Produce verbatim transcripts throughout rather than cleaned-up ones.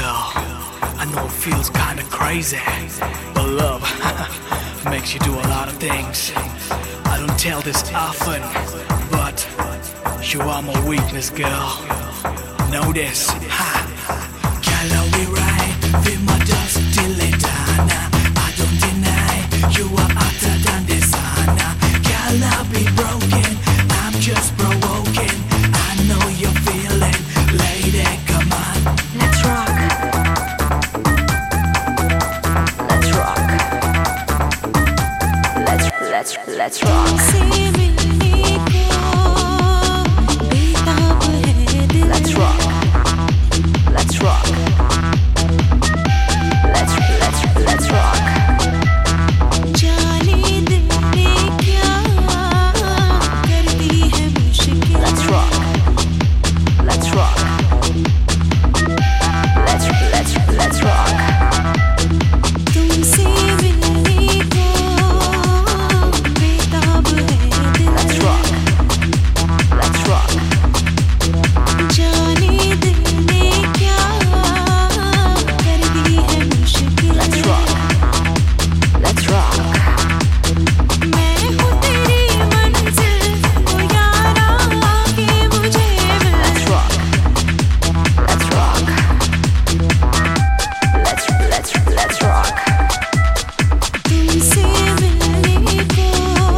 girl. I know it feels kinda crazy, but love makes you do a lot of things. I don't tell this often, but you are my weakness, girl. Know this, ha. Girl, I'll be right, feel my dust till it done. I don't deny you are hotter than this, Anna. Girl, I'll be broken, I'm just provoking. I know you're feeling, lady, come on. Let's rock. Let's rock. Let's let's let's rock. Let's rock. Let's rock. Let's let's let's rock. Let's rock. Let's rock. Let's let's let's rock. तुमसे मिलने को बेताब है दिल. Let's rock. Let's rock. जाने दिल ने क्या कर दी है मुश्किल. Let's rock. Let's rock. मैं हूँ तेरी मंजिल, ओ यारा आके मुझे मिल. Let's rock. Let's rock. Let's let's let's rock. तुमसे मिलने को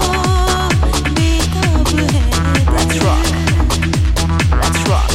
बेताब है दिल. Let's rock. Let's rock.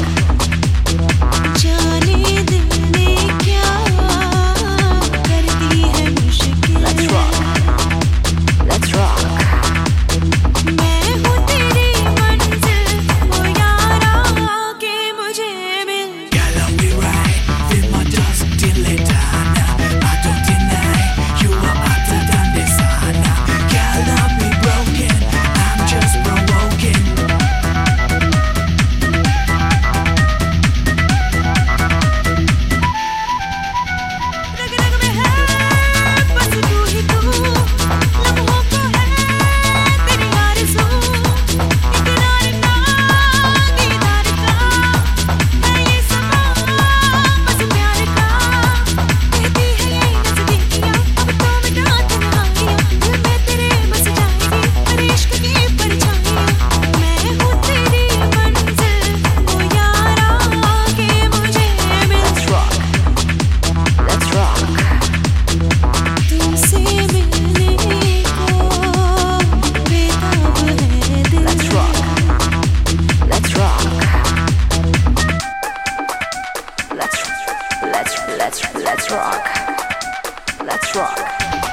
जाने दिल ने क्या कर दी है मुश्किल. Let's rock. Let's rock. मैं हूँ तेरी मंजिल, ओ यारा आके मुझे मिल. Girl, I'll be right, feel my dust till it done. I don't deny you are hotter than this, Anna. Girl, I'll be broken, I'm just provoking. रग रग में है बस तू ही तू, लम्हों को है तेरी आरज़ू. इकरार का दीदार का है ये समा बस प्यार का. कहती है ये नज़दीकियाँ अब तो मिटा तन्हाइयाँ. दिल में तेरे बस जाएगी हर इश्क की परछाइयाँ. मैं हूँ तेरी मंजिल, ओ यारा आके मुझे मिल. Let's rock. Let's rock. तुमसे मिलने को बेताब है दिल. Let's rock. Let's rock. Let's let's let's let's rock. Let's rock.